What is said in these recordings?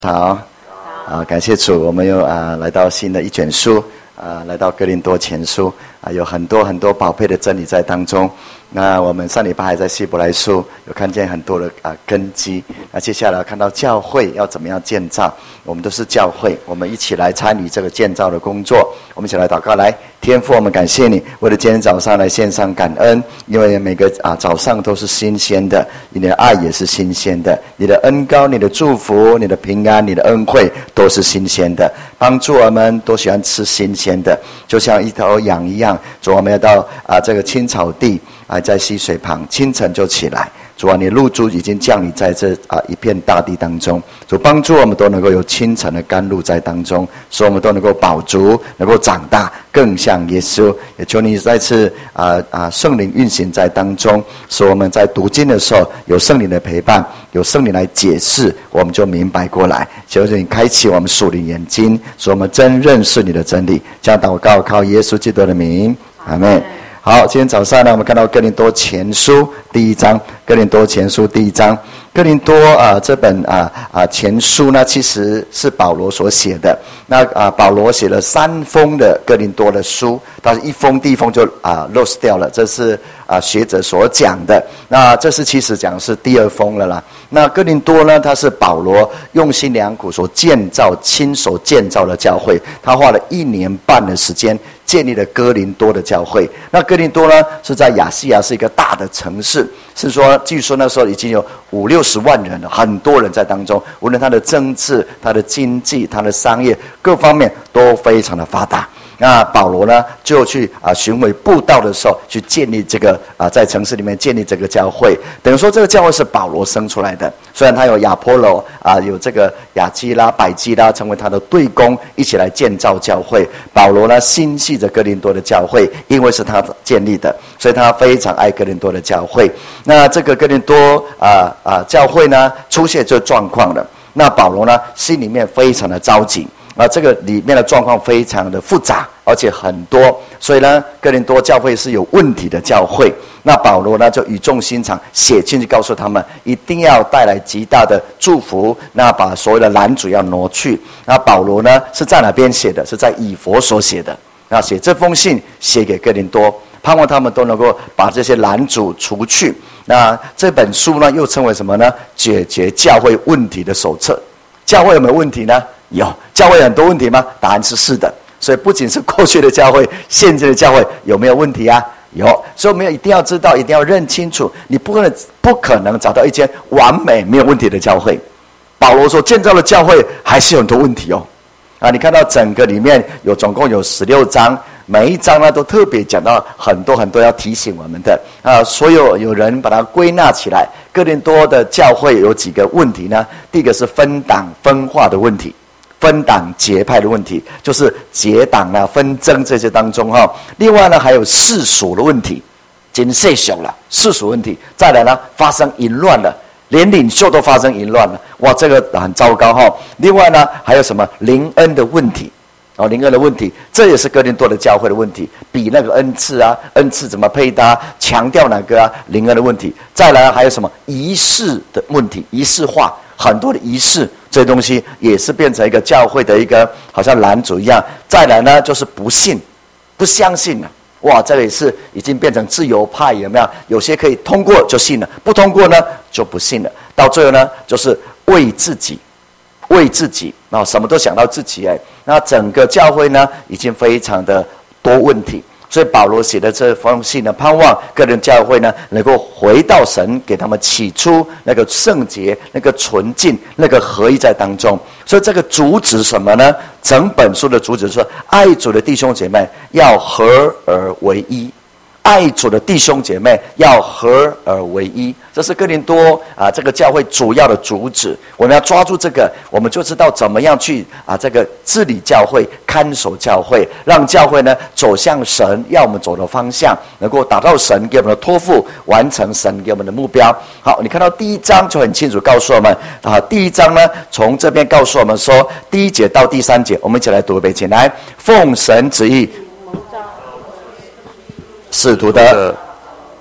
好，感谢主，我们又来到新的一卷书，来到哥林多前书，有很多很多宝贝的真理在当中。那我们上礼拜还在希伯来书有看见很多的根基，那接下来看到教会要怎么样建造，我们都是教会，我们一起来参与这个建造的工作。我们一起来祷告，来，天父，我们感谢你，为了今天早上来献上感恩，因为每个早上都是新鲜的，你的爱也是新鲜的，你的恩膏、你的祝福、你的平安、你的恩惠都是新鲜的，帮助我们都喜欢吃新鲜的，就像一头羊一样。主，我们要到这个青草地，在溪水旁，清晨就起来。主啊，你露珠已经降临在这一片大地当中，主帮助我们都能够有清晨的甘露在当中，使我们都能够饱足，能够长大，更像耶稣。也求你再次圣灵运行在当中，使我们在读经的时候有圣灵的陪伴，有圣灵来解释，我们就明白过来。求你开启我们属灵眼睛，使我们真认识你的真理。这样祷告靠耶稣基督的名，阿们。好，今天早上呢，我们看到哥林多前书第一章，哥林多前书第一章，哥林多这本前书呢，其实是保罗所写的。那保罗写了3封的哥林多的书，但是第一封就lost 掉了，这是学者所讲的。那这是其实讲的是第2封了啦。那哥林多呢，它是保罗用心良苦所亲手建造的教会，他花了1年半的时间建立了哥林多的教会。那哥林多呢，是在亚细亚，是一个大的城市，是说据说那时候已经有50-60万人了，很多人在当中，无论他的政治、他的经济、他的商业各方面都非常的发达。那保罗呢，就去巡回布道的时候，去建立这个在城市里面建立这个教会。等于说这个教会是保罗生出来的，虽然他有亚波罗有这个亚基拉、百基拉成为他的队工，一起来建造教会。保罗呢心系着哥林多的教会，因为是他建立的，所以他非常爱哥林多的教会。那这个哥林多教会呢出现这状况了，那保罗呢心里面非常的着急。这个里面的状况非常的复杂，而且很多，所以呢，哥林多教会是有问题的教会。那保罗呢，就语重心长写进去，告诉他们一定要带来极大的祝福，那把所有的拦阻要挪去。那保罗呢是在哪边写的？是在以弗所写的。那写这封信写给哥林多，盼望他们都能够把这些拦阻除去。那这本书呢，又称为什么呢？解决教会问题的手册。教会有没有问题呢？有。教会很多问题吗？答案是的。所以不仅是过去的教会，现在的教会有没有问题啊？有。所以我们一定要知道，一定要认清楚，你不可能找到一间完美没有问题的教会。保罗所建造的教会还是有很多问题哦。你看到整个里面总共有16章，每一章呢都特别讲到很多很多要提醒我们的所有人把它归纳起来。哥林多的教会有几个问题呢？第一个是分党分化的问题，分党结派的问题，就是结党纷争这些当中另外呢还有世俗的问题，真世俗了，世俗问题。再来呢发生淫乱了，连领袖都发生淫乱了，哇，这个很糟糕另外呢还有什么灵恩的问题灵恩的问题，这也是哥林多的教会的问题，比那个恩赐怎么配搭，强调哪个灵恩的问题。再来还有什么仪式的问题，仪式化，很多的仪式，这些东西也是变成一个教会的一个好像拦阻一样。再来呢就是不信，不相信了，哇，这个也是已经变成自由派，有没有？有些可以通过就信了，不通过呢就不信了。到最后呢就是为自己什么都想到自己那整个教会呢已经非常的多问题。所以保罗写的这封信呢，盼望个人教会呢能够回到神给他们起初那个圣洁、那个纯净、那个合一在当中。所以这个主旨什么呢？整本书的主旨是爱主的弟兄姐妹要合而为一，爱主的弟兄姐妹要合而为一，这是哥林多这个教会主要的主旨。我们要抓住这个，我们就知道怎么样去这个治理教会、看守教会，让教会呢走向神要我们走的方向，能够达到神给我们的托付，完成神给我们的目标。好，你看到第1章就很清楚告诉我们第1章呢从这边告诉我们说，第1节到第3节，我们一起来读一遍，请来。奉神旨意，使徒的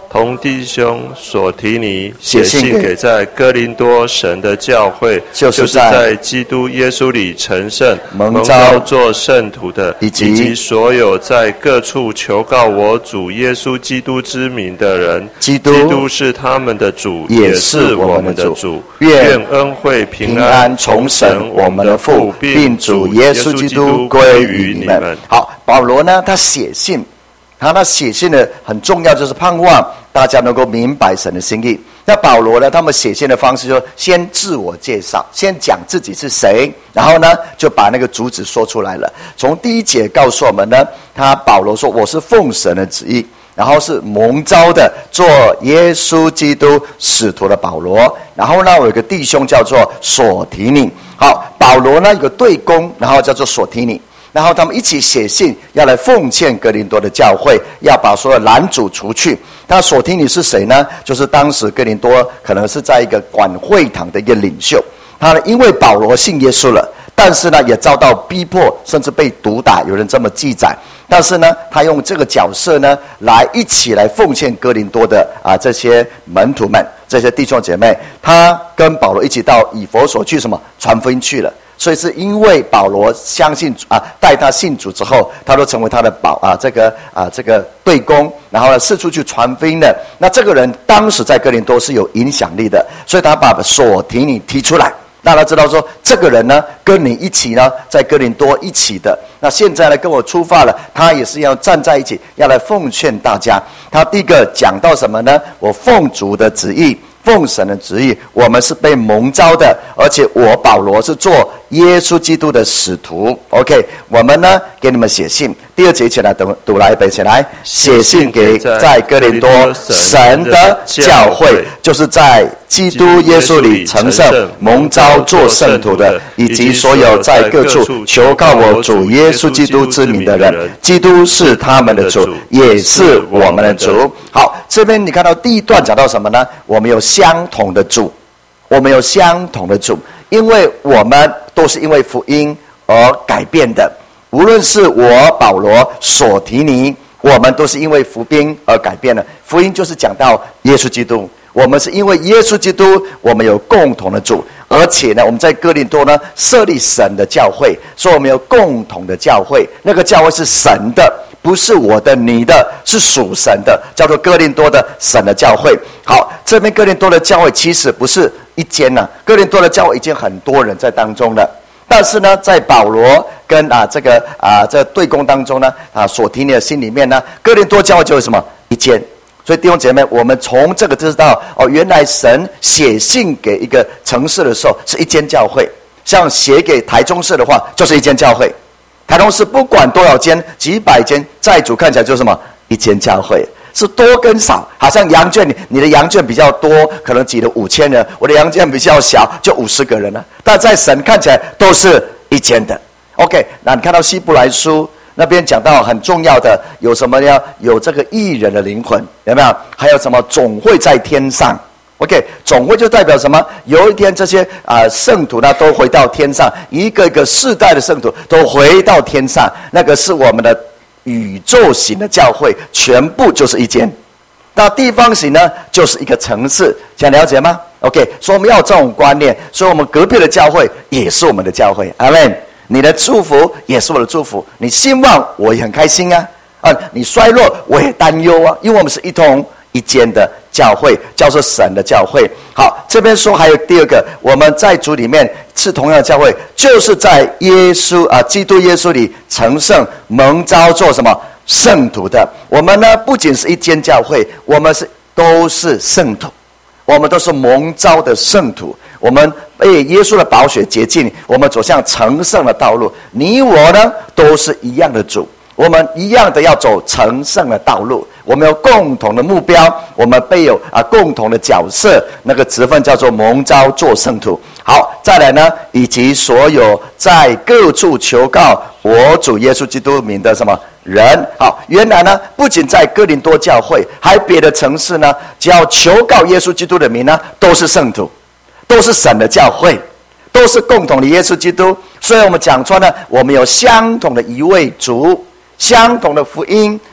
同弟兄所提尼写信给在哥林多神的教会，就是在基督耶稣里成圣、蒙召做圣徒的，以及所有在各处求告我主耶稣基督之名的人。基督是他们的主，也是我们的主。愿恩惠平安从神我们的父，并主耶稣基督归于你们。 好，保罗呢，他写信。他写信的很重要，就是盼望大家能够明白神的心意。那保罗呢，他们写信的方式就先自我介绍，先讲自己是谁，然后呢就把那个主旨说出来了。从第1节告诉我们呢，保罗说我是奉神的旨意，然后是蒙召的做耶稣基督使徒的保罗。然后呢，我有个弟兄叫做所提尼。好，保罗呢有个对公，然后叫做所提尼。然后他们一起写信，要来奉献哥林多的教会，要把所有拦阻除去。那所提尼是谁呢？就是当时哥林多可能是在一个管会堂的一个领袖。他呢，因为保罗信耶稣了，但是呢，也遭到逼迫，甚至被毒打，有人这么记载。但是呢，他用这个角色呢，一起来奉献哥林多的这些门徒们，这些弟兄姐妹。他跟保罗一起到以弗所去传福音去了。所以是因为保罗相信带他信主之后，他都成为他的这个对公，然后呢四处去传福音的。那这个人当时在哥林多是有影响力的，所以他把所提尼提出来，让他知道说这个人呢跟你一起呢在哥林多一起的。那现在呢跟我出发了，他也是要站在一起，要来奉劝大家。他第一个讲到什么呢？我奉主的旨意。奉神的旨意，我们是被蒙召的，而且我保罗是做耶稣基督的使徒。OK， 我们呢给你们写信。第2节一起来读来背起来。写信给在哥林多神的教会，就是在基督耶稣里成圣、蒙召做圣徒的，以及所有在各处求告我主耶稣基督之名的人。基督是他们的主，也是我们的主。好，这边你看到第1段讲到什么呢？我们有相同的主，我们有相同的主，因为我们都是因为福音而改变的。无论是我保罗、所提尼，我们都是因为福音而改变了。福音就是讲到耶稣基督，我们是因为耶稣基督，我们有共同的主，而且呢，我们在哥林多呢设立神的教会，所以我们有共同的教会，那个教会是神的。不是我的你的，是属神的，叫做哥林多的神的教会。好，这边哥林多的教会其实不是一间哥林多的教会已经很多人在当中了。但是呢，在保罗跟这个对公当中呢所提尼的心里面呢，哥林多教会就有什么一间。所以弟兄姐妹，我们从这个知道原来神写信给一个城市的时候是一间教会，像写给台中市的话就是一间教会。台中市不管多少间，几百间，债主看起来就是一间教会，是多跟少。好像羊圈，你的羊圈比较多，可能挤了5000人，我的羊圈比较小，就50个人了。但在神看起来都是一间的。OK， 那你看到希伯来书那边讲到很重要的有什么呢？有这个义人的灵魂，有没有？还有什么总会在天上。OK， 总会就代表什么？有一天这些圣徒呢都回到天上，一个一个世代的圣徒都回到天上，那个是我们的宇宙型的教会，全部就是一间。那地方型呢就是一个城市，这样了解吗 ？OK， 所以我们要有这种观念，所以我们隔壁的教会也是我们的教会。阿们。你的祝福也是我的祝福，你兴旺我也很开心啊，你衰落我也担忧啊，因为我们是一同一间的教会，叫做神的教会。好，这边说还有第2个，我们在主里面是同样的教会，就是在基督耶稣里成圣，蒙召做什么圣徒的。我们呢不仅是一间教会，我们都是圣徒，我们都是蒙召的圣徒，我们被耶稣的宝血洁净，我们走向成圣的道路。你我呢都是一样的主，我们一样的要走成圣的道路，我们有共同的目标，我们备有共同的角色，那个职分叫做蒙召做圣徒。好，再来呢，以及所有在各处求告我主耶稣基督名的什么人。好，原来呢不仅在哥林多教会，还别的城市呢，只要求告耶稣基督的名呢，都是圣徒，都是神的教会，都是共同的耶稣基督。所以我们讲出呢，我们有相同的一位主，相同的福音，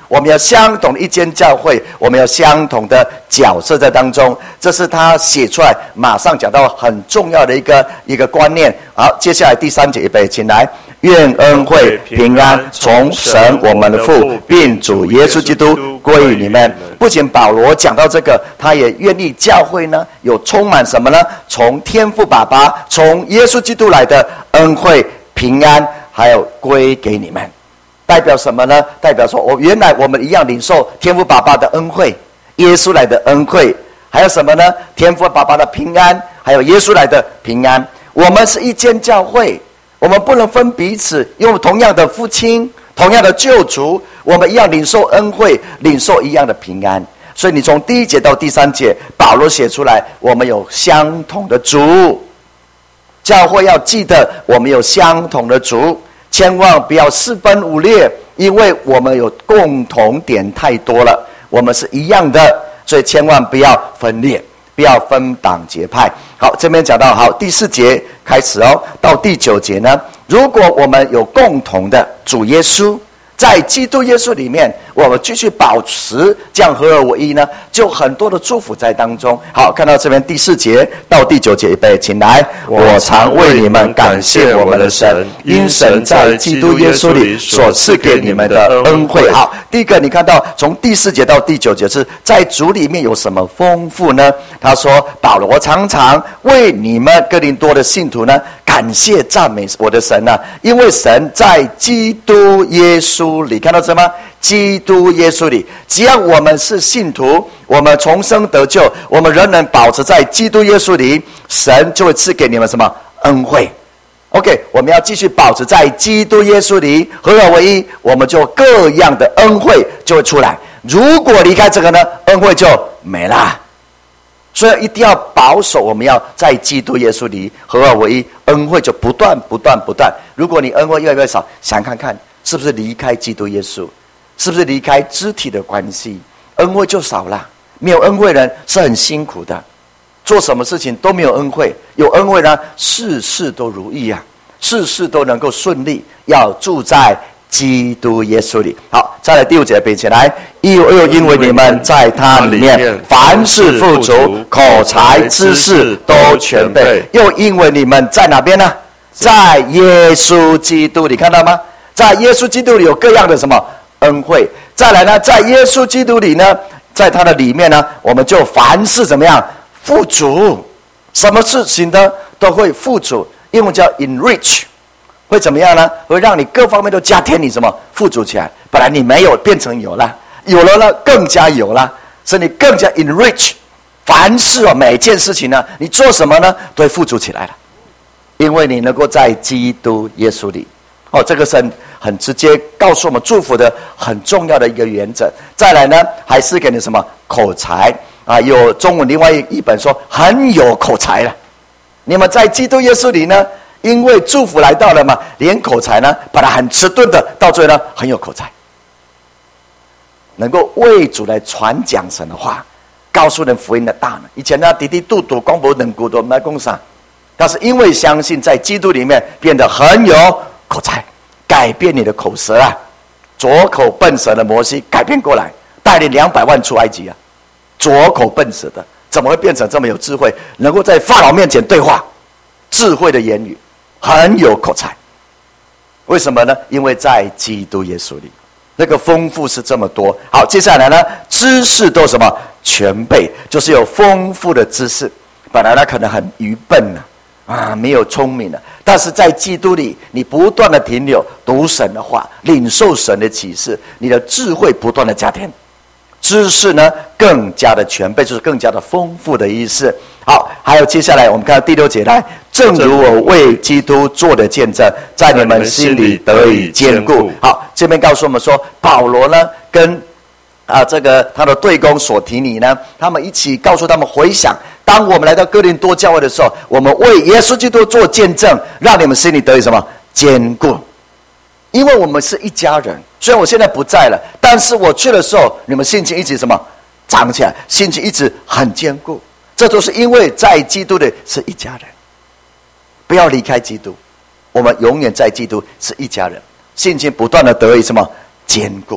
我们有相同的一间教会，我们有相同的角色在当中。这是他写出来，马上讲到很重要的一个观念。好，接下来第3节，预备，请来。愿恩惠平安从神我们的父并主耶稣基督归于你们。不仅保罗讲到这个，他也愿意教会呢有充满什么呢？从天父爸爸，从耶稣基督来的恩惠平安，还有归给你们。代表什么呢？代表说原来我们一样领受天父爸爸的恩惠，耶稣来的恩惠，还有什么呢？天父爸爸的平安，还有耶稣来的平安。我们是一间教会，我们不能分彼此，用同样的父亲，同样的救主，我们一样领受恩惠，领受一样的平安。所以你从第1节到第3节，保罗写出来，我们有相同的主。教会要记得，我们有相同的主，千万不要四分五裂，因为我们有共同点太多了，我们是一样的，所以千万不要分裂，不要分党结派。好，这边讲到好，第4节开始哦，到第9节呢，如果我们有共同的主耶稣，在基督耶稣里面，我们继续保持这样合而为一呢，就很多的祝福在当中。好，看到这边第4节到第9节，预备，请来。我常为你们感谢我们的神，因神在基督耶稣里所赐给你们的恩惠。好，第一个你看到从第4节到第9节是在主里面有什么丰富呢？他说保罗常常为你们哥林多的信徒呢感谢赞美我的神啊，因为神在基督耶稣里，看到什么？基督耶稣里，只要我们是信徒，我们重生得救，我们仍然保持在基督耶稣里，神就会赐给你们什么？恩惠。OK， 我们要继续保持在基督耶稣里，合而为一，我们就各样的恩惠就会出来。如果离开这个呢，恩惠就没了。所以一定要保守，我们要在基督耶稣里合而为一，恩惠就不断。如果你恩惠越来越少，想看看是不是离开基督耶稣，是不是离开肢体的关系，恩惠就少了。没有恩惠人是很辛苦的，做什么事情都没有恩惠，有恩惠呢，事事都如意啊，事事都能够顺利。要住在基督耶稣里。好，再来第5节，背起来。又因为你们在他里面凡事富足，口才知识都全备。又因为你们在哪边呢？在耶稣基督里，看到吗？在耶稣基督里有各样的什么恩惠。再来呢，在耶稣基督里呢，在他的里面呢，我们就凡事怎么样？富足。什么事情呢都会富足，英文叫 enrich。会怎么样呢？会让你各方面都加添你什么？富足起来。本来你没有，变成有了，有了呢，更加有了，所以你更加 enrich。凡事每件事情呢，你做什么呢，都会富足起来了，因为你能够在基督耶稣里。这个是很直接告诉我们祝福的很重要的一个原则。再来呢，还是给你什么口才啊？有中文另外一本说很有口才了。你们在基督耶稣里呢？因为祝福来到了嘛，连口才呢，本来很迟钝的，到最后呢，很有口才，能够为主来传讲神的话，告诉人福音的大能。以前呢，滴滴嘟嘟光不能骨头来供上，但是因为相信在基督里面，变得很有口才，改变你的口舌啊，左口笨舌的摩西改变过来，带领200万出埃及啊，左口笨舌的，怎么会变成这么有智慧，能够在法老面前对话，智慧的言语。很有口才，为什么呢？因为在基督耶稣里，那个丰富是这么多。好，接下来呢，知识都什么全备，就是有丰富的知识。本来呢可能很愚笨没有聪明的，但是在基督里，你不断的停留，读神的话，领受神的启示，你的智慧不断的加添，知识呢更加的全备，就是更加的丰富的意思。好，还有接下来我们看到第6节来，正如我为基督做的见证，在你们心里得以坚固。好，这边告诉我们说，保罗呢跟这个他的对公所提尼呢，他们一起告诉他们回想，当我们来到哥林多教会的时候，我们为耶稣基督做见证，让你们心里得以什么坚固。因为我们是一家人，虽然我现在不在了，但是我去的时候，你们心情一直什么长起来，心情一直很坚固。这都是因为在基督的是一家人，不要离开基督，我们永远在基督是一家人，心情不断的得以什么坚固。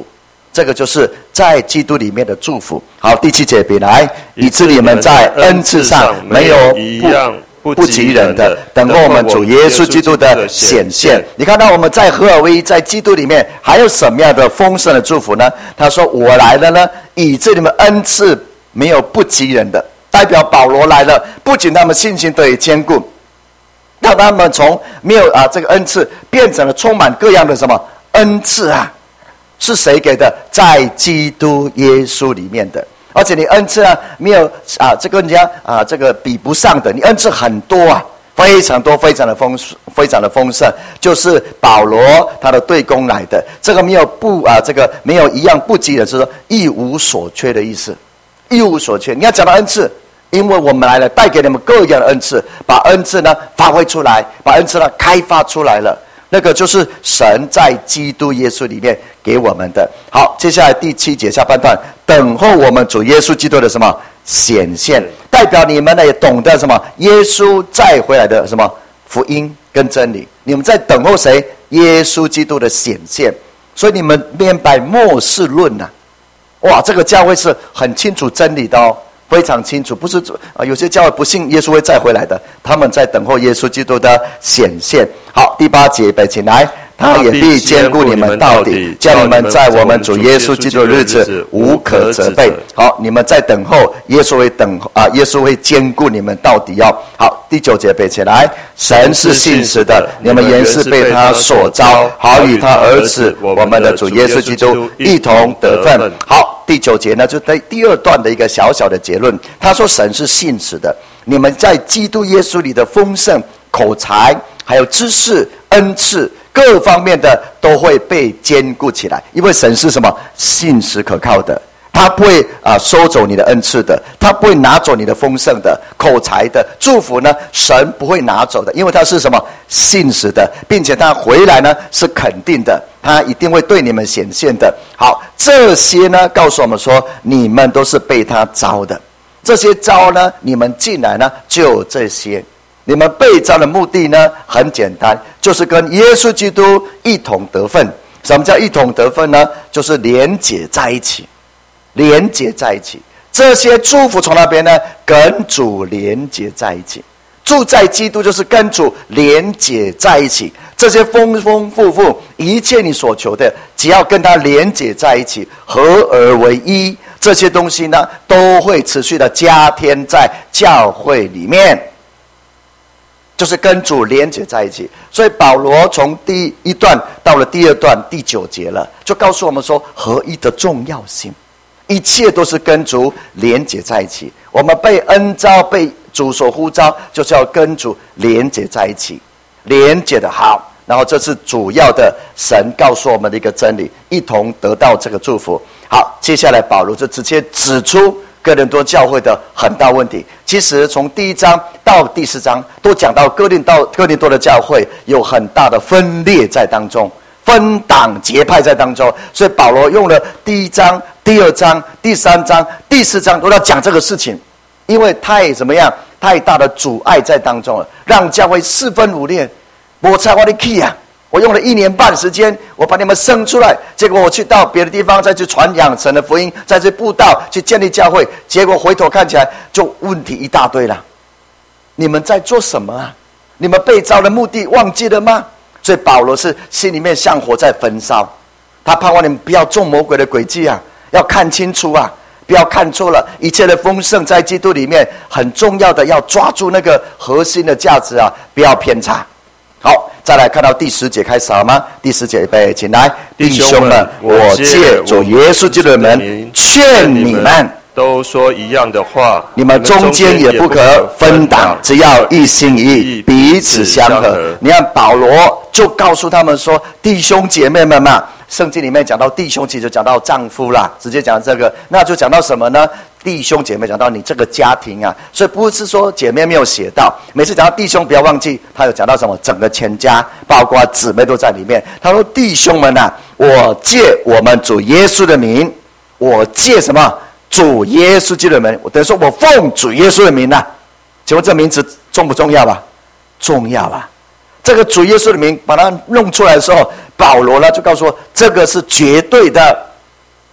这个就是在基督里面的祝福。好，第7节，比来，以致你们在恩赐上没有一样不及人的，等候我们主耶稣基督的显现。你看到我们在合而为一，在基督里面还有什么样的丰盛的祝福呢？他说我来了呢，以致你们恩赐没有不及人的。代表保罗来了，不仅他们信心得以坚固，让他们从没有这个恩赐变成了充满各样的什么恩赐啊？是谁给的？在基督耶稣里面的。而且你恩赐没有这个人家这个比不上的，你恩赐很多啊，非常多，非常的丰盛，就是保罗他的对公来的。这个没有这个没有一样不及的，就是说一无所缺的意思，一无所缺。你要讲到恩赐。因为我们来了，带给你们各样的恩赐，把恩赐呢发挥出来，把恩赐呢开发出来了。那个就是神在基督耶稣里面给我们的。好，接下来第7节下半段，等候我们主耶稣基督的什么显现，代表你们呢也懂得什么耶稣再回来的什么福音跟真理。你们在等候谁？耶稣基督的显现。所以你们明白末世论啊，哇，这个教会是很清楚真理的哦。非常清楚，不是有些教会不信耶稣会再回来的，他们在等候耶稣基督的显现。好，第8节，备起来，他也必坚固你们到底，叫你们在我们主耶稣基督的日子无可责备。好，你们在等候耶稣耶稣会坚固你们到底哦。好，第9节，备起来，神是信实的，你们原是被他所召，好与他儿子我们的主耶稣基督一同得分。好。第9节呢，就在第2段的一个小小的结论。他说神是信实的，你们在基督耶稣里的丰盛、口才还有知识、恩赐各方面的都会被坚固起来。因为神是什么？信实可靠的，他不会收走你的恩赐的，他不会拿走你的丰盛的、口才的祝福呢，神不会拿走的，因为他是什么？信实的，并且他回来呢是肯定的，他一定会对你们显现的。好，这些呢告诉我们说，你们都是被他召的。这些召呢，你们进来呢就有这些。你们被召的目的呢很简单，就是跟耶稣基督一同得分。什么叫一同得分呢？就是连结在一起，连结在一起。这些祝福从那边呢跟主连结在一起。住在基督就是跟主连结在一起，这些丰丰富富一切你所求的，只要跟他连结在一起，合而为一，这些东西呢都会持续的加添在教会里面，就是跟主连结在一起。所以保罗从第1段到了第2段第9节了，就告诉我们说合一的重要性，一切都是跟主连结在一起。我们被恩召，被主所呼召，就是要跟主连结在一起，连结的好。然后这是主要的神告诉我们的一个真理，一同得到这个祝福。好，接下来保罗就直接指出哥林多教会的很大问题。其实从第1章到第4章都讲到哥林多的教会有很大的分裂在当中，分党结派在当中，所以保罗用了第1章、第2章、第3章、第4章都要讲这个事情。因为太大的阻碍在当中了，让教会4分5裂。我才我的 key 啊！我用了1年半时间，我把你们生出来，结果我去到别的地方再去传扬神的福音，再去布道，去建立教会，结果回头看起来就问题一大堆了。你们在做什么啊？你们被召的目的忘记了吗？所以保罗是心里面像火在焚烧，他盼望你们不要中魔鬼的诡计啊，要看清楚啊。不要看错了，一切的丰盛在基督里面，很重要的要抓住那个核心的价值啊，不要偏差。好，再来看到第10节开始好吗？第10节预备，请来，弟兄们，我借主耶稣基督的名劝你们， 都说一样的话， 你们中间也不可分党，只要一心一意，彼此相合。你看保罗就告诉他们说，弟兄姐妹们嘛，圣经里面讲到弟兄，其实就讲到丈夫啦，直接讲这个，那就讲到什么呢？弟兄姐妹，讲到你这个家庭啊，所以不是说姐妹没有写到，每次讲到弟兄不要忘记，他有讲到什么？整个全家，包括姊妹都在里面。他说：“弟兄们啊，我借我们主耶稣的名，我借什么？主耶稣基督的名，我等于说我奉主耶稣的名啊。请问这名字重不重要吧？重要啊！这个主耶稣的名把它弄出来的时候，保罗呢就告诉我，这个是绝对的，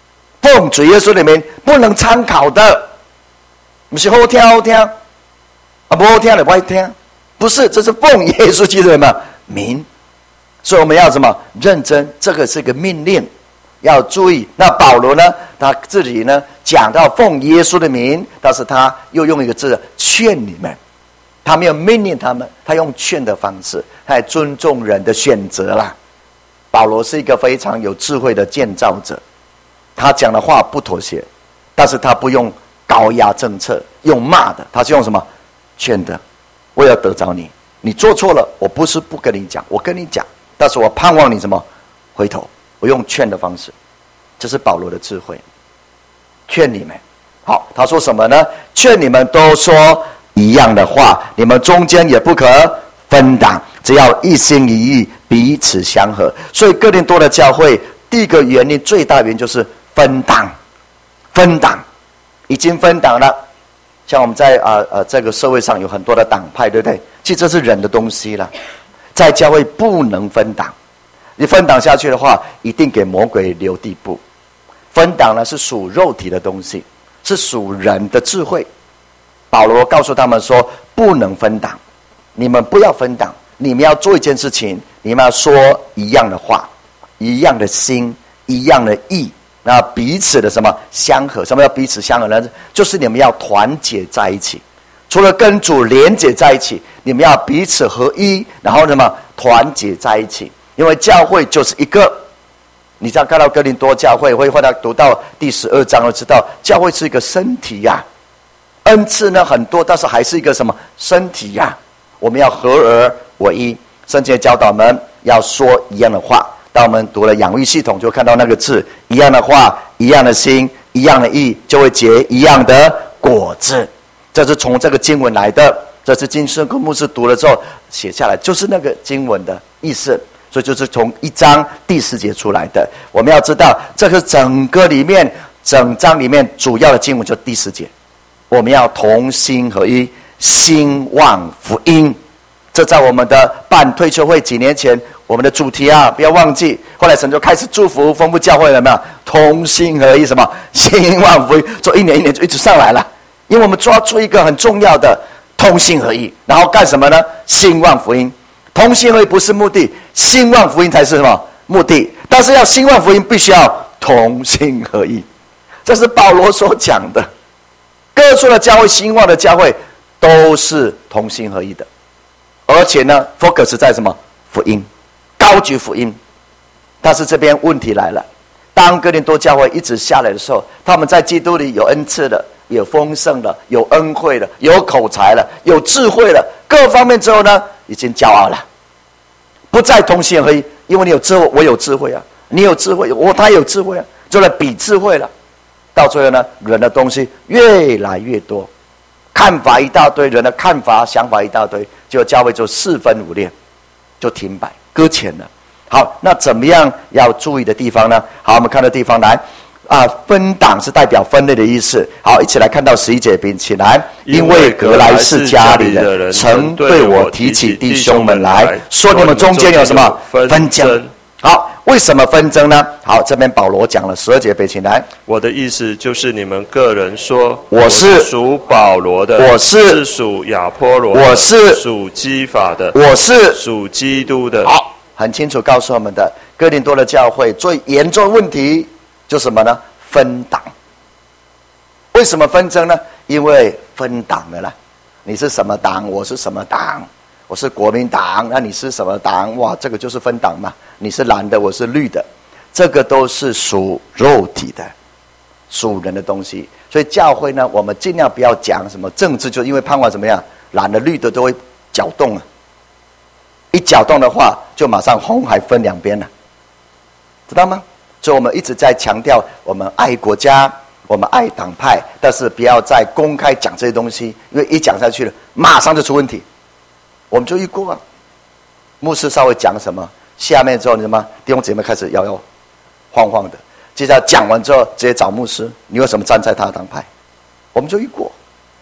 奉主耶稣的名，不能参考的，不是好听好听啊，不好听的不爱听，不是，这是奉耶稣基督的什么名。所以我们要什么认真，这个是一个命令，要注意。那保罗呢，他自己呢讲到奉耶稣的名，但是他又用一个字劝你们，他没有命令他们，他用劝的方式，他也尊重人的选择啦。保罗是一个非常有智慧的建造者，他讲的话不妥协，但是他不用高压政策，用骂的，他是用什么劝的，为了得着你，你做错了，我不是不跟你讲，我跟你讲，但是我盼望你什么回头，我用劝的方式，这是保罗的智慧。劝你们，好，他说什么呢？劝你们都说一样的话，你们中间也不可分党，只要一心一意，彼此相合。所以哥林多的教会第一个原因，最大原因就是分党，分党，已经分党了。像我们在这个社会上有很多的党派，对不对？其实这是人的东西了，在教会不能分党，你分党下去的话，一定给魔鬼留地步。分党呢是属肉体的东西，是属人的智慧。保罗告诉他们说，不能分党，你们不要分党，你们要做一件事情，你们要说一样的话，一样的心，一样的意，那彼此的什么相合？什么叫彼此相合呢？就是你们要团结在一起，除了跟主连结在一起，你们要彼此合一，然后什么团结在一起。因为教会就是一个，你只要看到哥林多教会，会后来读到第12章就知道，教会是一个身体呀。恩赐呢很多，但是还是一个什么身体呀？我们要合而为一。圣经教导我们要说一样的话。当我们读了养育系统，就看到那个字，一样的话，一样的心，一样的意，就会结一样的果子。这是从这个经文来的，这是金圣公牧师读了之后写下来，就是那个经文的意思。所以就是从1章第4节出来的。我们要知道，这个整个里面，整章里面主要的经文就第4节。我们要同心合一，兴旺福音。这在我们的办退休会几年前，我们的主题啊，不要忘记。后来神就开始祝福丰富教会了，有没有？同心合一，什么兴旺福音？做一年一年就一直上来了。因为我们抓住一个很重要的同心合一，然后干什么呢？兴旺福音。同心合一不是目的，兴旺福音才是什么目的？但是要兴旺福音，必须要同心合一。这是保罗所讲的。各处的教会，兴旺的教会都是同心合一的，而且呢 ，focus 在什么？福音，高举福音。但是这边问题来了，当哥林多教会一直下来的时候，他们在基督里有恩赐的，有丰盛的，有恩惠的，有口才了，有智慧了，各方面之后呢，已经骄傲了，不再同心合一。因为你有智慧，我有智慧啊，你有智慧，他有智慧啊，就来比智慧了。到最后呢，人的东西越来越多，看法一大堆，人的看法想法一大堆，就教会就4分5裂，就停摆搁浅了。好，那怎么样要注意的地方呢？好，我们看到地方来分党是代表分类的意思。好，一起来看到11节，并起来。因为格莱士家里的人曾对我提起弟兄们来说，你们中间有什么纷争？好，为什么纷争呢？好，这边保罗讲了12节，背起来。 我的意思就是你们个人说， 我是属保罗的， 我是属亚波罗的， 我是属基法的， 我是属基督的。 好，很清楚告诉我们的，哥林多的教会最严重的问题就是什么呢？分党。为什么纷争呢？因为分党了啦。你是什么党，我是什么党。我是国民党，那你是什么党？哇，这个就是分党嘛。你是蓝的，我是绿的，这个都是属肉体的，属人的东西。所以教会呢，我们尽量不要讲什么政治，就因为盼望怎么样，蓝的绿的都会搅动了。一搅动的话，就马上红海分两边了，知道吗？所以我们一直在强调，我们爱国家，我们爱党派，但是不要再公开讲这些东西，因为一讲下去了，马上就出问题。我们就遇过啊，牧师稍微讲什么，下面之后你什么弟兄姐妹开始摇摇晃晃的，接着讲完之后直接找牧师，你为什么站在他的党派？我们就遇过。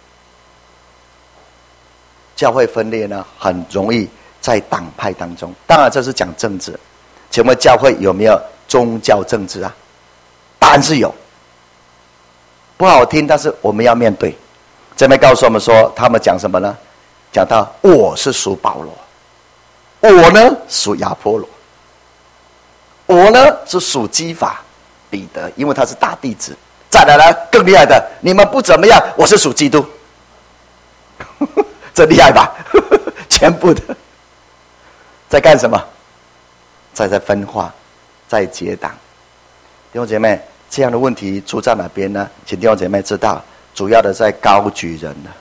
教会分裂呢，很容易在党派当中。当然这是讲政治，请问教会有没有宗教政治啊？答案是有。 不好听，但是我们要面对。这边告诉我们说，他们讲什么呢？讲到我是属保罗，我呢属亚波罗，我呢是属基法彼得，因为他是大弟子。再来呢，更厉害的，你们不怎么样，我是属基督。这厉害吧？全部的在干什么？在分化，在结党。弟兄姐妹，这样的问题出在哪边呢？请弟兄姐妹知道，主要的在高举人呢。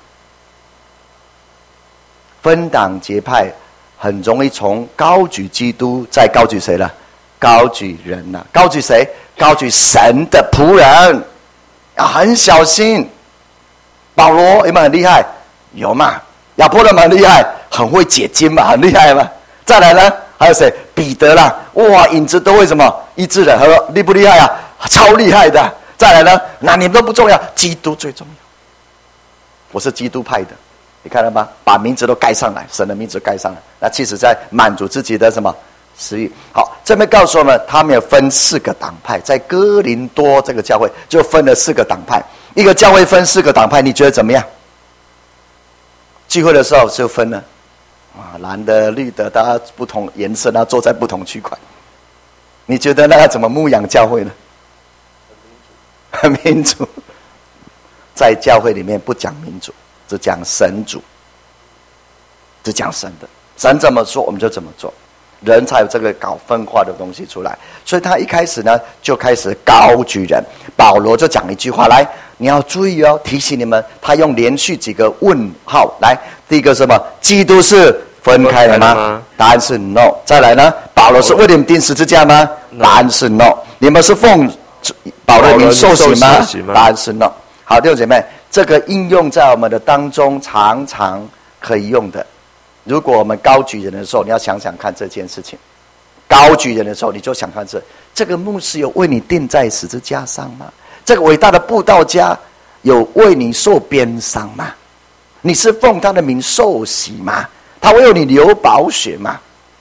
分党结派很容易从高举基督，再高举谁了？高举人了。高举谁？高举神的仆人。要很小心。保罗有没有很厉害？有嘛。亚波罗很厉害，很会解经嘛，很厉害嘛。再来呢，还有谁？彼得啦，哇，影子都会什么医治人，厉不厉害啊？超厉害的。再来呢，那你们都不重要，基督最重要。我是基督派的，你看到吗？把名字都盖上来，神的名字盖上来，那其实在满足自己的什么私欲。好，这边告诉我们，他们有分4个党派，在哥林多这个教会就分了4个党派。一个教会分4个党派，你觉得怎么样？聚会的时候就分了，蓝的、绿的，大家不同颜色，坐在不同区块。你觉得那要怎么牧养教会呢？很民主。在教会里面不讲民主，只讲神主，只讲神的，神怎么说我们就怎么做，人才有这个搞分化的东西出来。所以他一开始呢就开始高举人。保罗就讲一句话来，你要注意哦，提醒你们，他用连续几个问号来。第一个什么？基督是分开了吗？答案是 no。 再来呢，保罗是为你们钉十字架吗？答案是 no。 你们是奉保罗名受洗吗？答案是 no。 好，弟兄姐妹，这个应用在我们的当中常常可以用的。如果我们高举人的时候，你要想想看这件事情。高举人的时候，你就想看这个牧师有为你钉在十字架上吗？这个伟大的布道家有为你受鞭伤吗？你是奉他的名受洗吗？他会为你流宝血吗？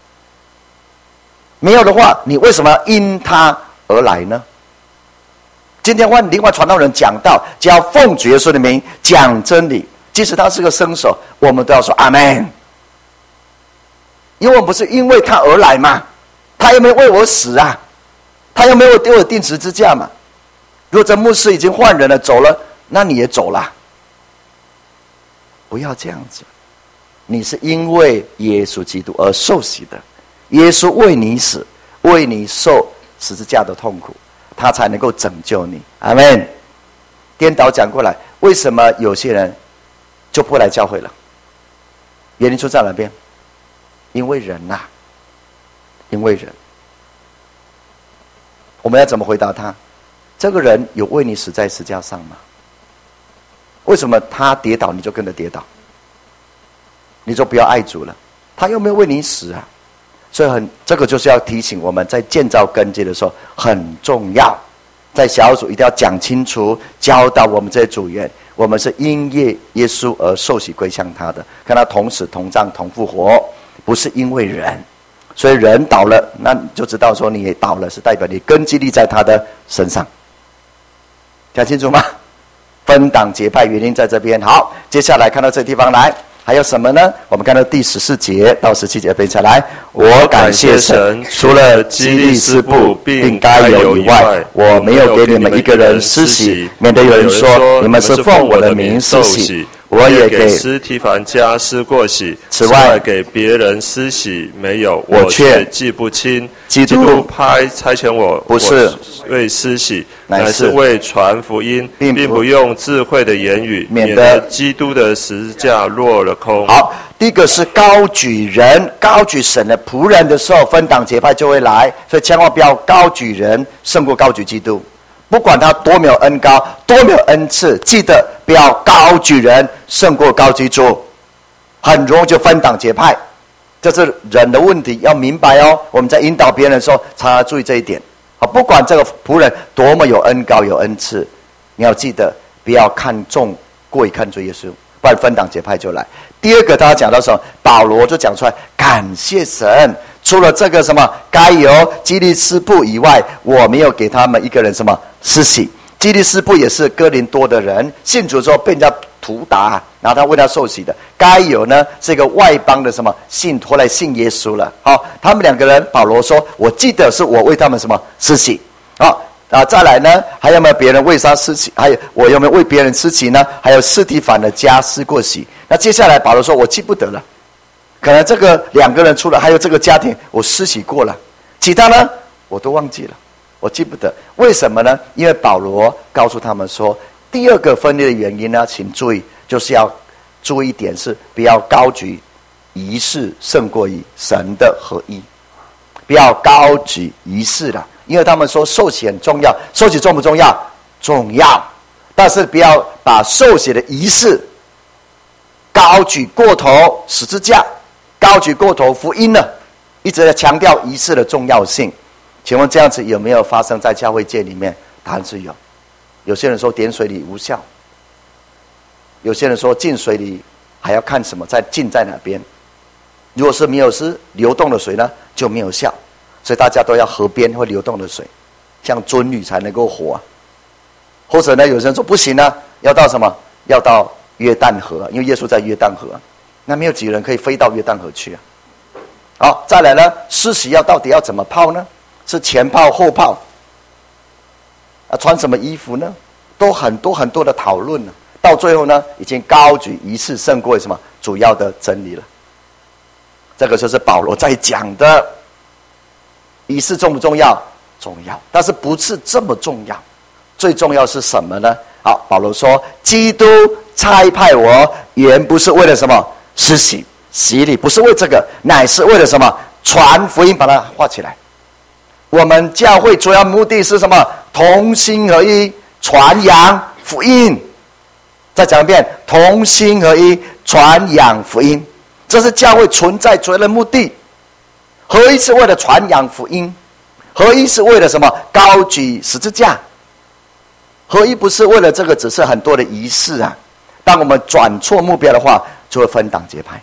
没有的话，你为什么要因他而来呢？今天换另外传道人讲道，只要奉主耶稣的名讲真理，即使他是个生手，我们都要说阿们。因为我们不是因为他而来嘛，他又没有为我死啊，他又没有丢我钉十字架嘛。如果这牧师已经换人了走了，那你也走了。不要这样子，你是因为耶稣基督而受洗的，耶稣为你死，为你受十字架的痛苦，他才能够拯救你。阿们。颠倒讲过来，为什么有些人就不来教会了？原因出在哪边？因为人啊，因为人。我们要怎么回答他？这个人有为你死在十字架上吗？为什么他跌倒你就跟着跌倒？你就不要爱主了，他又没有为你死啊。所以这个就是要提醒我们在建造根基的时候很重要，在小组一定要讲清楚，教导我们这些组员，我们是因耶稣而受洗归向他的，跟他同死同葬同复活，不是因为人。所以人倒了，那你就知道说你也倒了，是代表你根基立在他的身上。讲清楚吗？分党结派原因在这边。好，接下来看到这地方来，还有什么呢？我们看到第14节到17节分下来。我感谢神，除了基利斯布并该有以外，我没有给你们一个人施洗，免得有人说你们是奉我的名施洗。我也给斯提凡家施过洗，此外给别人施洗没有，我却记不清。基督差遣我， 不是为施洗，乃是为传福音，并不用智慧的言语，免得基督的十字架落了空。 好，第一个是高举人，高举神的仆人的时候，分党结派就会来，所以千万不要高举人胜过高举基督。不管他多没有恩高，多没有恩赐，记得不要高举人胜过高举主，很容易就分党结派，这是人的问题，要明白哦。我们在引导别人的时候，常常注意这一点。好，不管这个仆人多么有恩高有恩赐，你要记得不要看重过于看重耶稣，不然分党结派就来。第二个，他讲到什么？保罗就讲出来，感谢神。除了这个什么该由基利斯布以外，我没有给他们一个人什么施洗。 基利斯不也是哥林多的人，信主之后被人家屠打，然后他为他受洗的。该有呢是一个外邦的什么信徒，后来信耶稣了。好，他们两个人，保罗说：“我记得是我为他们什么施洗。”好再来呢，还有没有别人为他施洗？还有我有没有为别人施洗呢？还有司提反的家施过洗。那接下来保罗说：“我记不得了，可能这个两个人除了，还有这个家庭我施洗过了，其他呢我都忘记了。”我记不得，为什么呢？因为保罗告诉他们说，第二个分裂的原因呢，请注意，就是要注意一点是，不要高举仪式胜过于神的合一，不要高举仪式了，因为他们说受洗很重要，受洗重不重要？重要，但是不要把受洗的仪式高举过头，十字架高举过头，福音呢，一直在强调仪式的重要性。请问这样子有没有发生在教会界里面？答案是有。有些人说点水礼无效，有些人说进水礼还要看什么，浸在哪边。如果是没有是流动的水呢，就没有效。所以大家都要河边会流动的水，像尊女才能够活。或者呢，有人说不行呢，要到什么？要到约旦河，因为耶稣在约旦河。那没有几个人可以飞到约旦河去啊。好，再来呢，施洗到底要怎么泡呢？是前泡后泡穿什么衣服呢？都很多的讨论了。到最后呢，已经高举仪式胜过什么主要的真理了。这个就是保罗在讲的。仪式重不重要？重要，但是不是这么重要。最重要是什么呢？好，保罗说，基督差派我，原不是为了什么施洗洗礼，不是为这个，乃是为了什么传福音。把它画起来。我们教会主要目的是什么？同心合一，传扬福音。再讲一遍，同心合一，传扬福音，这是教会存在主要的目的。合一是为了传扬福音，合一是为了什么？高举十字架。合一不是为了这个，只是很多的仪式啊。当我们转错目标的话，就会分党结派。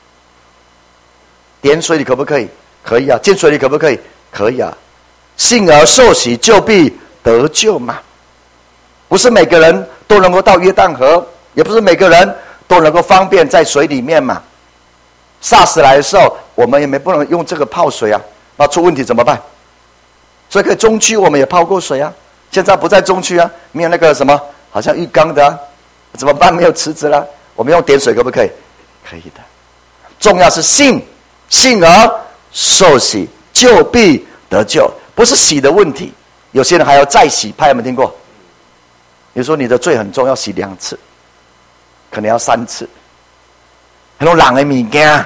点水礼可不可以？可以啊。进水礼可不可以？可以啊。信而受洗就必得救嘛，不是每个人都能够到约旦河，也不是每个人都能够方便在水里面嘛。SARS 来的时候，我们也不能用这个泡水啊，那出问题怎么办？所以在中区我们也泡过水啊，现在不在中区啊，没有那个什么好像浴缸的啊，怎么办？没有池子啦，我们用点水可不可以？可以的。重要是信而受洗就必得救。不是洗的问题，有些人还要再洗，有没有听过？你说你的罪很重，要洗2次，可能要3次。很多人的物件，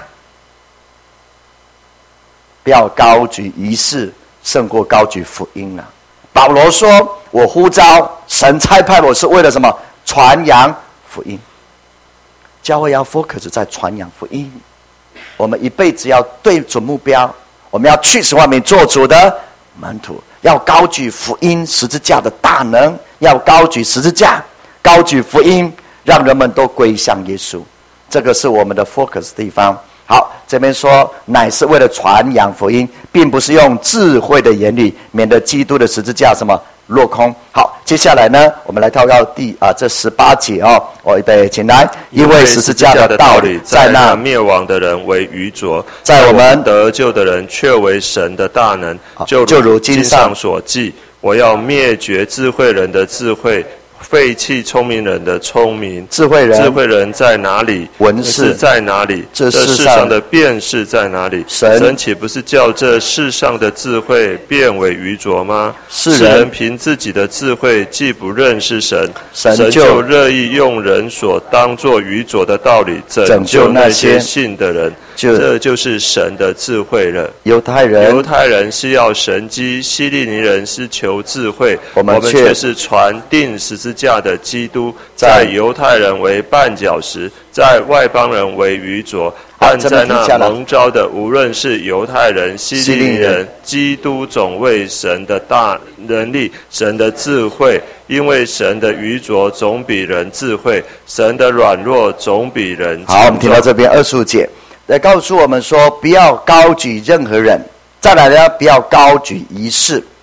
不要高举仪式胜过高举福音了。保罗说：“我呼召神差派我是为了什么？传扬福音。”教会要 focus 在传扬福音。我们一辈子要对准目标，我们要去使万民做主的门徒，要高举福音十字架的大能，要高举十字架，高举福音，让人们都归向耶稣。这个是我们的 focus 地方。好，这边说乃是为了传扬福音，并不是用智慧的言语，免得基督的十字架什么落空。好，接下来呢，我们来跳到这18节哦。我预备，请来。因为十字架的道理， 在那灭亡的人为愚拙， 在我们得救的人却为神的大能。就如经上所记：我要灭绝智慧人的智慧，废弃聪明人的聪明。智慧人在哪里？文士在哪里？这世上的辩士在哪里？神岂不是叫这世上的智慧变为愚拙吗？世人凭自己的智慧既不认识神，神就乐意用人所当作愚拙的道理拯救那些信的人。这就是神的智慧了。犹太人是要神机，希利尼人是求智慧，我们却是传钉十字架的基督，在犹太人为绊脚石，在外邦人为愚拙。但在那蒙召的，无论是犹太人、希利尼人，基督总为神的大能力、神的智慧，因为神的愚拙总比人智慧，神的软弱总比人强壮。 好，我们听到这边25节。来告诉我们说，不要高举任何人。再来呢，不要高举仪式。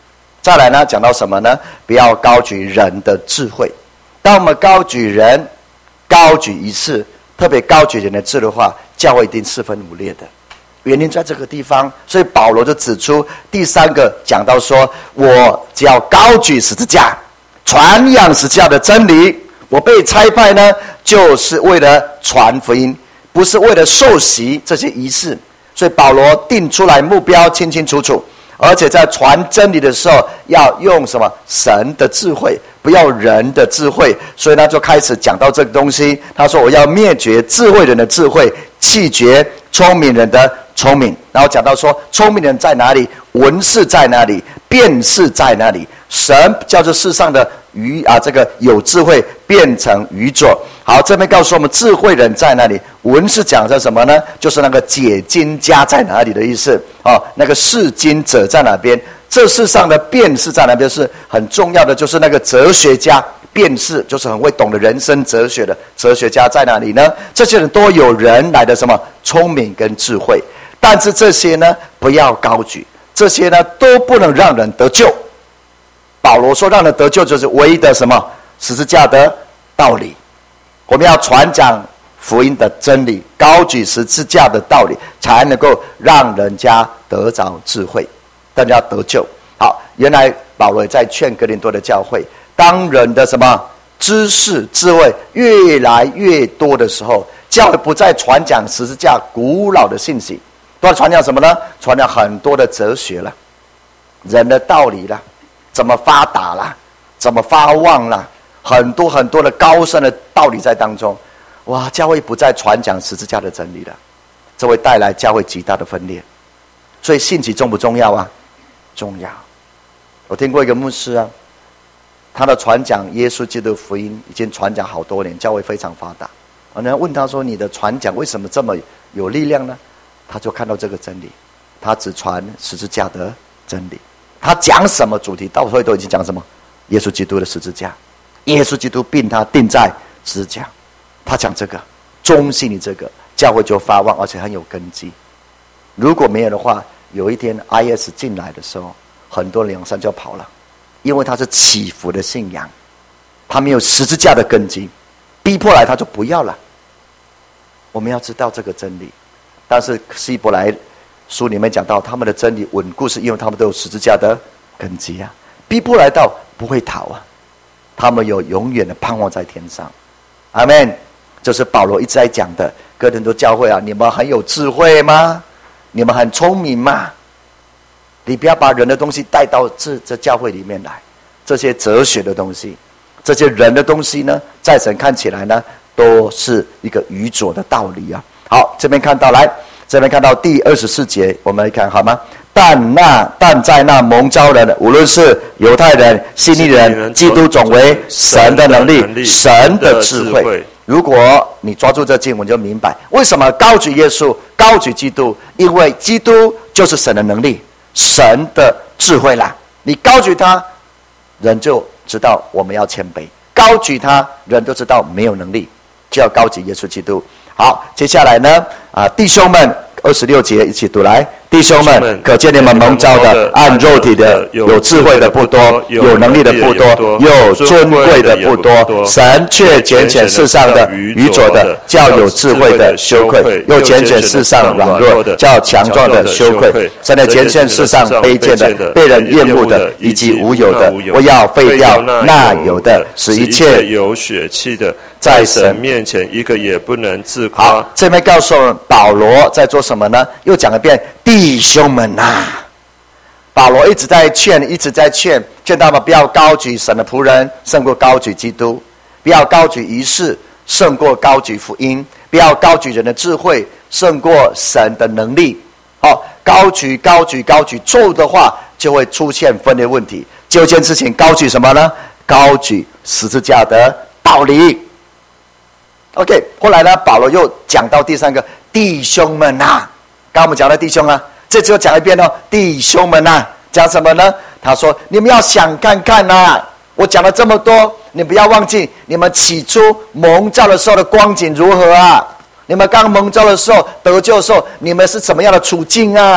再来呢，讲到什么呢？不要高举人的智慧。当我们高举人、高举仪式，特别高举人的智的话，教会一定四分五裂的。原因在这个地方，所以保罗就指出第三个，讲到说，我只要高举十字架，传扬十字架的真理。我被差派呢，就是为了传福音，不是为了受洗这些仪式。所以保罗定出来目标清清楚楚，而且在传真理的时候要用什么？神的智慧，不要人的智慧。所以呢，就开始讲到这个东西。他说：“我要灭绝智慧人的智慧，弃绝聪明人的聪明。”然后讲到说，聪明人在哪里？文士在哪里？辨识在哪里？神叫这世上的这个有智慧变成愚拙。好，这边告诉我们智慧人在哪里？文士讲的什么呢？就是那个解经家在哪里的意思。那个释经者在哪边？这世上的辨识在哪边是很重要的，就是那个哲学家。辨识就是很会懂得人生哲学的哲学家在哪里呢？这些人都有人来的什么聪明跟智慧，但是这些呢不要高举，这些呢都不能让人得救。保罗说让人得救就是唯一的什么？十字架的道理。我们要传讲福音的真理，高举十字架的道理，才能够让人家得着智慧，大家得救。好，原来保罗也在劝哥林多的教会，当人的什么知识智慧越来越多的时候，教会不再传讲十字架古老的信息，都要传讲什么呢？传讲很多的哲学了，人的道理了，怎么发达啦，怎么发旺啦，很多很多的高深的道理在当中。哇，教会不再传讲十字架的真理了，这会带来教会极大的分裂。所以信息重不重要啊？重要。我听过一个牧师啊，他的传讲耶稣基督福音已经传讲好多年，教会非常发达。人家问他说：“你的传讲为什么这么有力量呢？”他就看到这个真理，他只传十字架的真理。他讲什么主题，到会都已经讲什么？耶稣基督的十字架，耶稣基督并他钉在十字架。他讲这个，忠信于这个，教会就发旺，而且很有根基。如果没有的话，有一天 IS 进来的时候，很多人两三就跑了，因为他是起伏的信仰，他没有十字架的根基，逼迫来他就不要了。我们要知道这个真理，但是希伯来书里面讲到他们的真理稳固，是因为他们都有十字架的根基啊。逼迫来到不会逃啊，他们有永远的盼望在天上。阿们。这是保罗一直在讲的。哥林多教会啊，你们很有智慧吗？你们很聪明吗？你不要把人的东西带到这教会里面来，这些哲学的东西，这些人的东西呢，在神看起来呢，都是一个愚拙的道理啊。好，这边看到第24节，我们来看好吗？但在那蒙召人，无论是犹太人、希利人，基督总为神的能力，神的智慧。如果你抓住这经文，就明白为什么高举耶稣、高举基督，因为基督就是神的能力、神的智慧啦。你高举他，人就知道我们要谦卑；高举他，人都知道没有能力，就要高举耶稣基督。好，接下来呢，弟兄们，26节一起读来。弟兄们，可见你们蒙召的，按肉体的有智慧的不多，有能力的不多，有尊贵的不多。神却拣选世上的愚拙的，叫有智慧的羞愧；又拣选世上软弱的，叫强壮的羞愧。神的拣选世上卑贱的、被人厌恶的，以及无有的，我要废掉那有的，使一切有血气的，在神面前一个也不能自夸。 好，这边告诉我们保罗在做什么呢？又讲一遍，弟兄们啊！保罗一直在劝他们不要高举神的仆人胜过高举基督，不要高举仪式胜过高举福音，不要高举人的智慧胜过神的能力。好，高举错误的话，就会出现分裂问题。就一件事情，高举什么呢？高举十字架的道理。OK， 后来呢，保罗又讲到第三个，弟兄们啊！刚刚我们讲的弟兄啊，这次又讲一遍哦，弟兄们啊，讲什么呢？他说：“你们要想看看啊，我讲了这么多，你不要忘记你们起初蒙召的时候的光景如何啊？你们刚蒙召的时候、得救的时候，你们是怎么样的处境啊？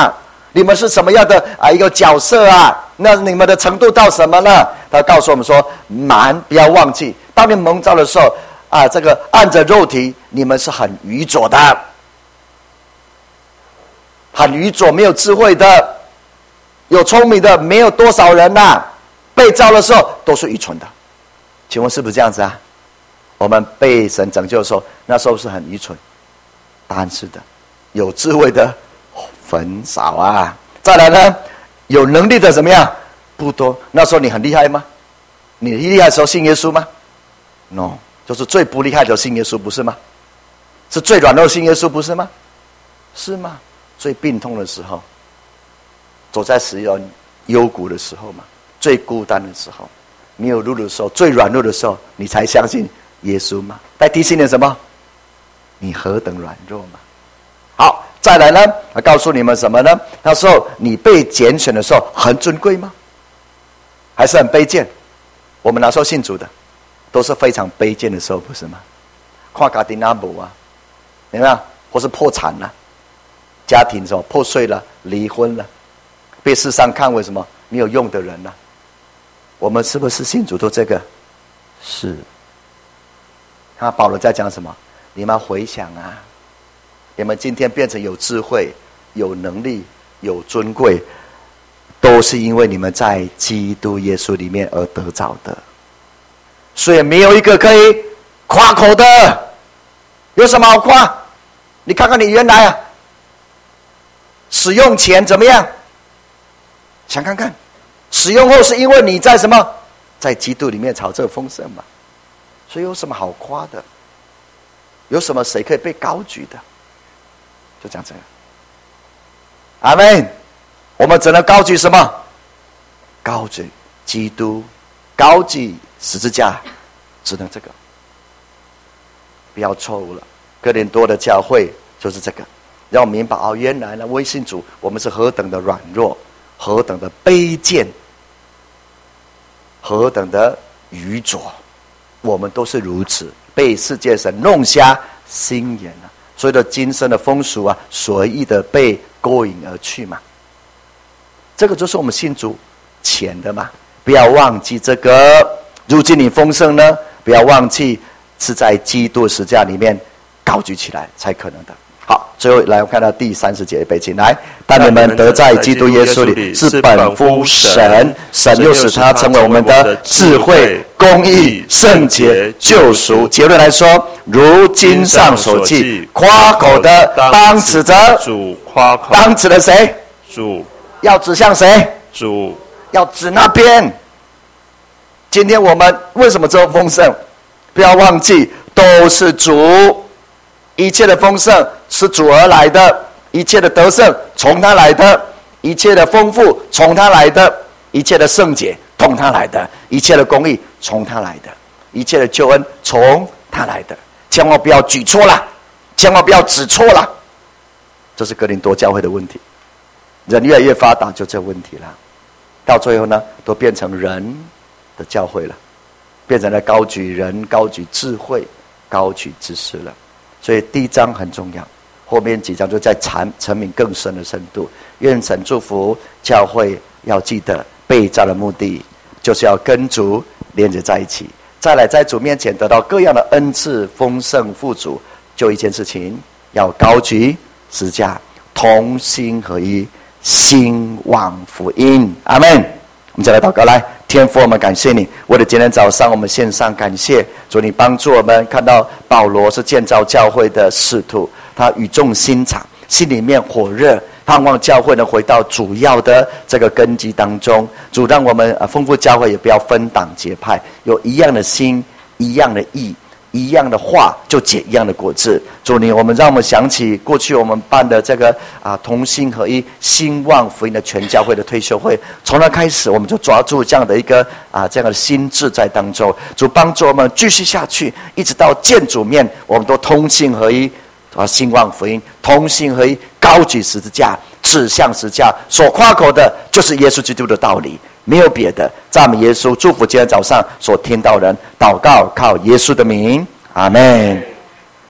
你们是什么样的一个角色啊？那你们的程度到什么呢？他告诉我们说，不要忘记，当你蒙召的时候这个按着肉体，你们是很愚拙的，很愚拙，没有智慧的。有聪明的没有多少人被召的时候都是愚蠢的。请问是不是这样子啊？我们被神拯救的时候，那时候是很愚蠢？答案是的。有智慧的很少啊。再来呢，有能力的怎么样？不多。那时候你很厉害吗？你厉害的时候信耶稣吗？ No， 就是最不厉害的信耶稣，不是吗？是最软弱的信耶稣，不是吗？是吗？最病痛的时候，走在死人幽谷的时候嘛，最孤单的时候，没有路的时候，最软弱的时候，你才相信耶稣吗？在提醒你什么？你何等软弱嘛！好，再来呢，告诉你们什么呢？那时候你被拣选的时候很尊贵吗？还是很卑贱？我们那时候信主的，都是非常卑贱的时候，不是吗？看家庭那无有没有？或是破产了，家庭什么破碎了，离婚了，被世上看为什么没有用的人呢？我们是不是信主都这个？是。保罗在讲什么？你们要回想你们今天变成有智慧、有能力、有尊贵，都是因为你们在基督耶稣里面而得着的。所以没有一个可以夸口的。有什么好夸？你看看你原来使用前怎么样？想看看，使用后是因为你在什么？在基督里面朝这丰盛嘛。所以有什么好夸的？有什么谁可以被高举的？就讲这个。阿们。我们只能高举什么？高举基督，高举十字架，只能这个。不要错误了。哥林多的教会就是这个，让我们明白原来呢，微信主我们是何等的软弱，何等的卑贱，何等的愚拙，我们都是如此，被世界神弄瞎心眼了。所有的今生的风俗随意的被勾引而去嘛。这个就是我们信主前的嘛。不要忘记这个。如今你丰盛呢，不要忘记是在基督十字架里面高举起来才可能的。好，最后来我看到第30节背经来，但你们得在基督耶稣里是本乎神，神又使他成为我们的智慧、公义、圣洁、救赎。结论来说，如经上所记，夸口的当指着主夸口， 当指的谁？ 主。 要指向谁？ 主。 要指那边。今天我们为什么这么丰盛？不要忘记，都是主。一切的丰盛是主而来的，一切的得胜从他来的，一切的丰富从他来的，一切的圣洁从他来的，一切的公义从他来的，一切的救恩从他来的。千万不要举错了，千万不要指错了。这是哥林多教会的问题。人越来越发达，就这问题了。到最后呢，都变成人的教会了，变成了高举人、高举智慧、高举知识了。所以第1章很重要，后面几章就在阐明更深的深度。愿神祝福教会，要记得被召的目的就是要跟主连接在一起，再来在主面前得到各样的恩赐、丰盛、富足。就一件事情，要高举十字架，同心合一，兴旺福音。阿们。我们再来祷告，来，天父，我们感谢你，为了今天早上我们献上感谢。主，你帮助我们看到保罗是建造教会的使徒，他语重心长，心里面火热，盼望教会能回到主要的这个根基当中。主，让我们丰富教会，也不要分党结派，有一样的心，一样的意，一样的话就结一样的果子。主，我们让我们想起过去我们办的这个同心合一兴旺福音的全教会的退休会，从那开始我们就抓住这样的一个这样的心志在当中。主帮助我们继续下去，一直到见主面，我们都同心合一兴旺福音，同心合一，高举十字架，指向十字架，所夸口的就是耶稣基督的道理，没有别的。赞美耶稣，祝福今天早上所听到人祷告，靠耶稣的名，阿们。